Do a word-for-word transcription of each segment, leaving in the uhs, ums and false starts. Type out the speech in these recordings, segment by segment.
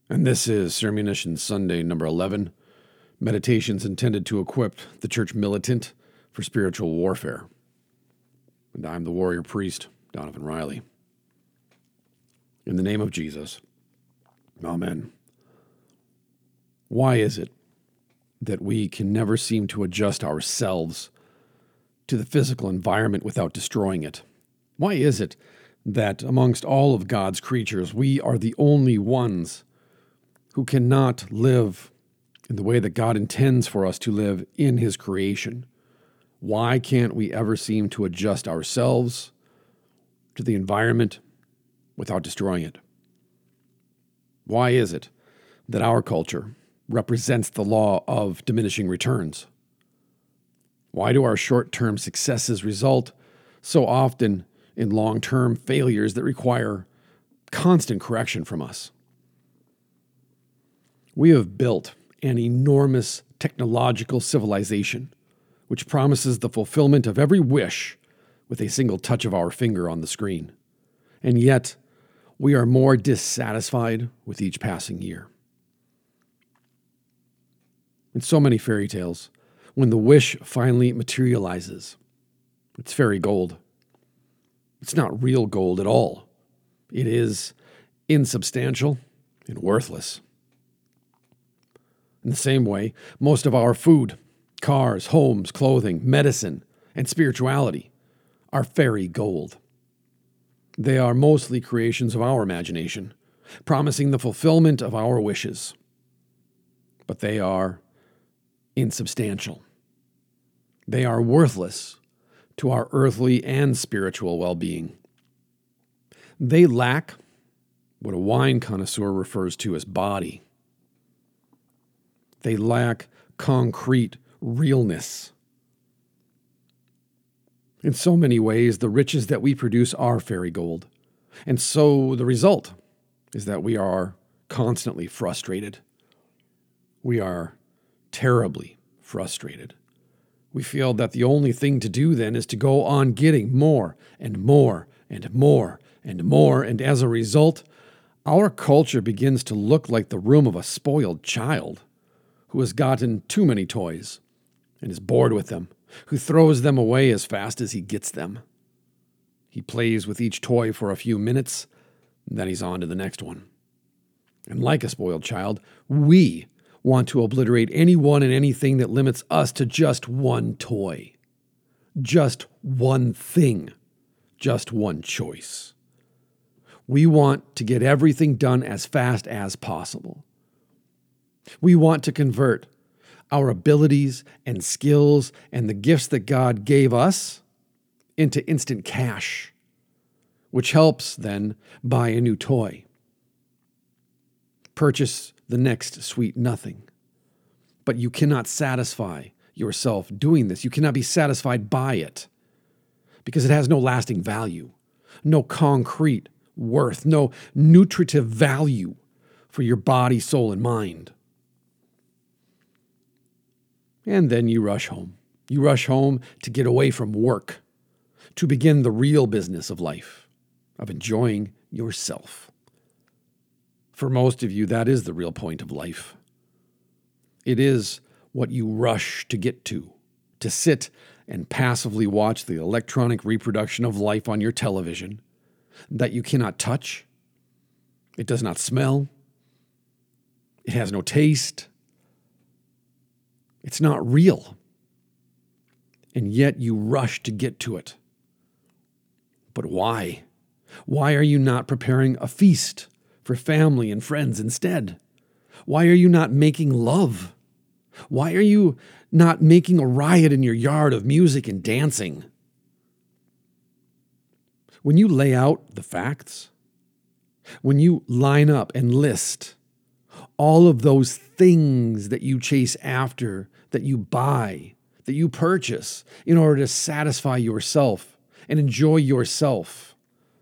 And this is Sermonition Sunday, number eleven, meditations intended to equip the church militant for spiritual warfare. And I'm the warrior priest, Donovan Riley. In the name of Jesus, amen. Why is it that we can never seem to adjust ourselves to the physical environment without destroying it? Why is it that amongst all of God's creatures, we are the only ones who cannot live in the way that God intends for us to live in His creation? Why can't we ever seem to adjust ourselves to the environment without destroying it? Why is it that our culture represents the law of diminishing returns? Why do our short-term successes result so often in long-term failures that require constant correction from us? We have built an enormous technological civilization which promises the fulfillment of every wish with a single touch of our finger on the screen. And yet, we are more dissatisfied with each passing year. In so many fairy tales, when the wish finally materializes, it's fairy gold. It's not real gold at all. It is insubstantial and worthless. In the same way, most of our food, cars, homes, clothing, medicine, and spirituality are fairy gold. They are mostly creations of our imagination, promising the fulfillment of our wishes. But they are insubstantial. They are worthless to our earthly and spiritual well-being. They lack what a wine connoisseur refers to as body. They lack concrete realness. In so many ways, the riches that we produce are fairy gold. And so the result is that we are constantly frustrated. We are terribly frustrated. We feel that the only thing to do then is to go on getting more and more and more and more. And as a result, our culture begins to look like the room of a spoiled child who has gotten too many toys and is bored with them, who throws them away as fast as he gets them. He plays with each toy for a few minutes, and then he's on to the next one. And like a spoiled child, we want to obliterate anyone and anything that limits us to just one toy, just one thing, just one choice. We want to get everything done as fast as possible. We want to convert our abilities and skills and the gifts that God gave us into instant cash, which helps then buy a new toy, purchase the next sweet nothing. But you cannot satisfy yourself doing this. You cannot be satisfied by it because it has no lasting value, no concrete worth, no nutritive value for your body, soul, and mind. And then you rush home. You rush home to get away from work, to begin the real business of life, of enjoying yourself. For most of you, that is the real point of life. It is what you rush to get to, to sit and passively watch the electronic reproduction of life on your television that you cannot touch. It does not smell. It has no taste. It's not real. And yet you rush to get to it. But why? Why are you not preparing a feast for family and friends instead? Why are you not making love? Why are you not making a riot in your yard of music and dancing? When you lay out the facts, when you line up and list all of those things that you chase after, that you buy, that you purchase in order to satisfy yourself and enjoy yourself,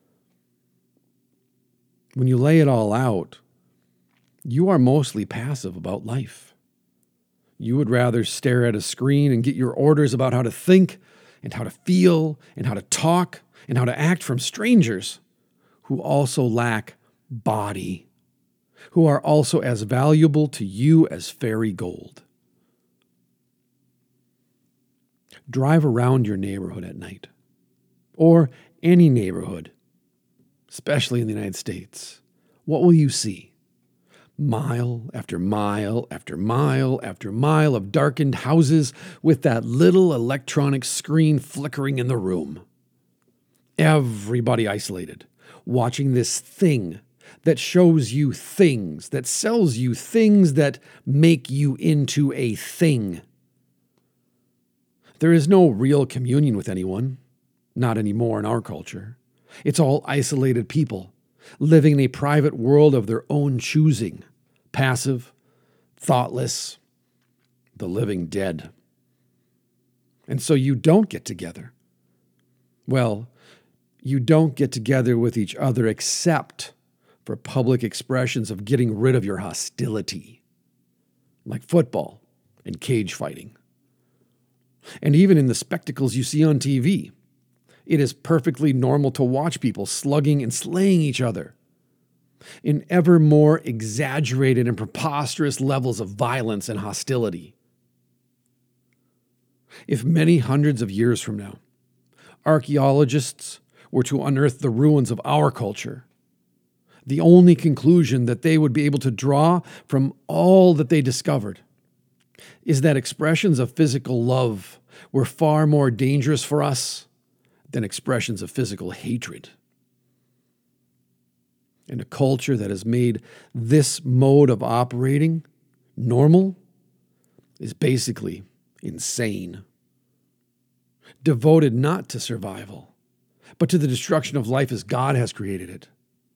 when you lay it all out, you are mostly passive about life. You would rather stare at a screen and get your orders about how to think and how to feel and how to talk and how to act from strangers who also lack body, who are also as valuable to you as fairy gold. Drive around your neighborhood at night, or any neighborhood, especially in the United States. What will you see? Mile after mile after mile after mile of darkened houses with that little electronic screen flickering in the room. Everybody isolated, watching this thing that shows you things, that sells you things that make you into a thing. There is no real communion with anyone, not anymore in our culture. It's all isolated people, living in a private world of their own choosing, passive, thoughtless, the living dead. And so you don't get together. Well, you don't get together with each other except for public expressions of getting rid of your hostility, like football and cage fighting. And even in the spectacles you see on T V, it is perfectly normal to watch people slugging and slaying each other in ever more exaggerated and preposterous levels of violence and hostility. If many hundreds of years from now, archaeologists were to unearth the ruins of our culture, the only conclusion that they would be able to draw from all that they discovered is that expressions of physical love were far more dangerous for us than expressions of physical hatred. And a culture that has made this mode of operating normal is basically insane. Devoted not to survival, but to the destruction of life as God has created it.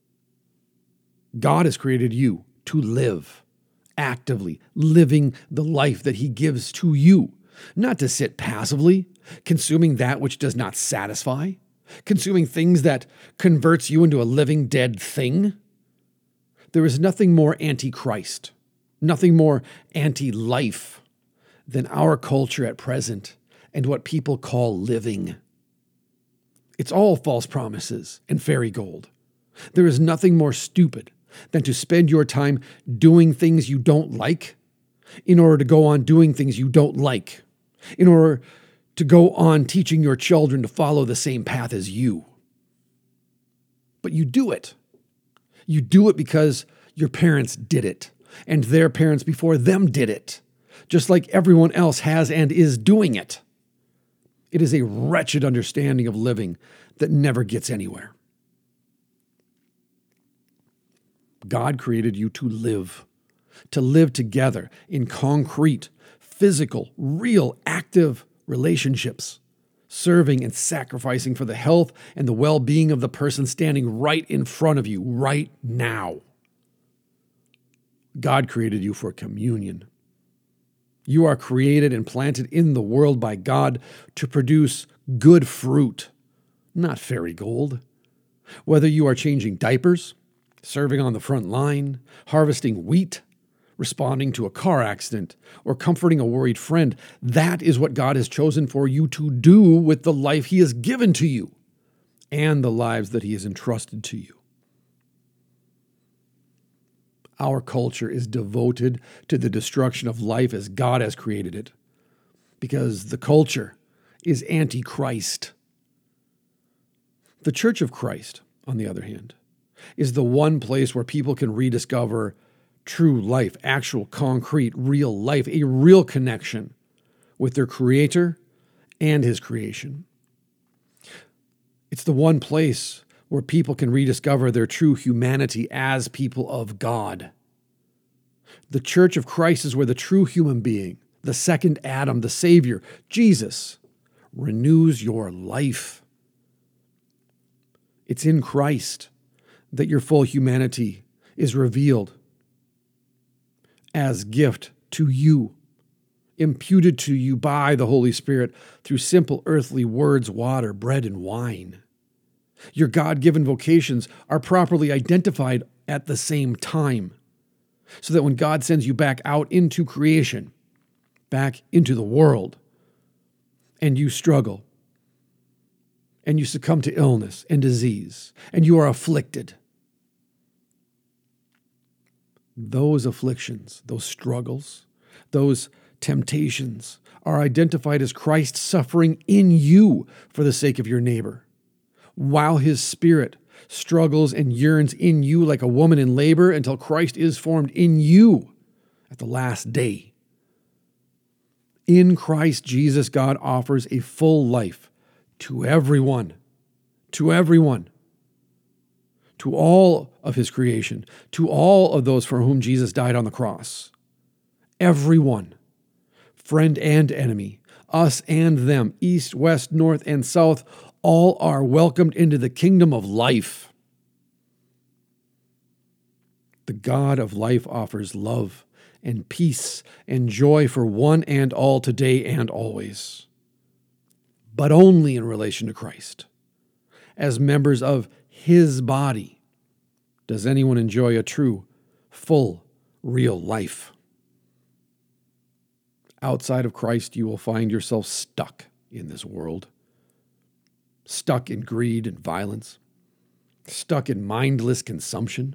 God has created you to live, actively living the life that He gives to you, not to sit passively, consuming that which does not satisfy, consuming things that converts you into a living dead thing. There is nothing more anti-Christ, nothing more anti-life than our culture at present and what people call living. It's all false promises and fairy gold. There is nothing more stupid than to spend your time doing things you don't like in order to go on doing things you don't like, in order to go on teaching your children to follow the same path as you. But you do it. You do it because your parents did it, and their parents before them did it, just like everyone else has and is doing it. It is a wretched understanding of living that never gets anywhere. God created you to live, to live together in concrete, physical, real, active relationships, serving and sacrificing for the health and the well-being of the person standing right in front of you right now. God created you for communion. You are created and planted in the world by God to produce good fruit, not fairy gold. Whether you are changing diapers, serving on the front line, harvesting wheat, responding to a car accident, or comforting a worried friend, that is what God has chosen for you to do with the life He has given to you and the lives that He has entrusted to you. Our culture is devoted to the destruction of life as God has created it, because the culture is anti-Christ. The Church of Christ, on the other hand, is the one place where people can rediscover true life, actual, concrete, real life, a real connection with their Creator and His creation. It's the one place where people can rediscover their true humanity as people of God. The Church of Christ is where the true human being, the second Adam, the Savior, Jesus, renews your life. It's in Christ that your full humanity is revealed as gift to you, imputed to you by the Holy Spirit through simple earthly words, water, bread, and wine. Your God-given vocations are properly identified at the same time, so that when God sends you back out into creation, back into the world, and you struggle, and you succumb to illness and disease, and you are afflicted, those afflictions, those struggles, those temptations are identified as Christ suffering in you for the sake of your neighbor, while his spirit struggles and yearns in you like a woman in labor until Christ is formed in you at the last day. In Christ Jesus, God offers a full life to everyone, to everyone, to all of his creation, to all of those for whom Jesus died on the cross. Everyone, friend and enemy, us and them, east, west, north, and south, all are welcomed into the kingdom of life. The God of life offers love and peace and joy for one and all today and always, but only in relation to Christ. As members of his body, does anyone enjoy a true, full, real life. Outside of Christ, you will find yourself stuck in this world, stuck in greed and violence, stuck in mindless consumption,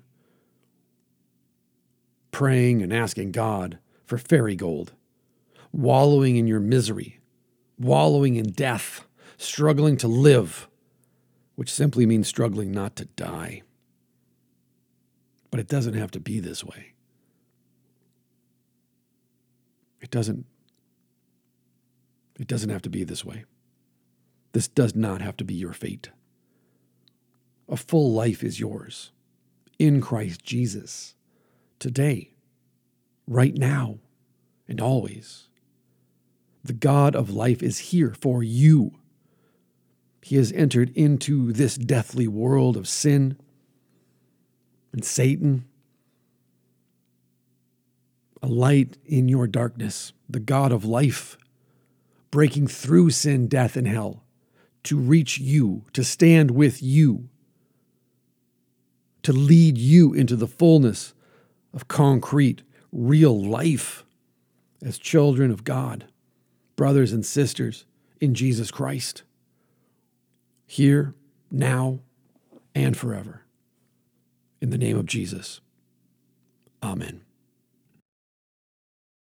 praying and asking God for fairy gold, wallowing in your misery, wallowing in death, struggling to live, which simply means struggling not to die. But it doesn't have to be this way. It doesn't, it doesn't have to be this way. This does not have to be your fate. A full life is yours in Christ Jesus, today, right now, and always. The God of life is here for you. He has entered into this deathly world of sin and Satan, a light in your darkness, the God of life, breaking through sin, death, and hell to reach you, to stand with you, to lead you into the fullness of concrete, real life as children of God, brothers and sisters in Jesus Christ, here, now, and forever. In the name of Jesus, amen.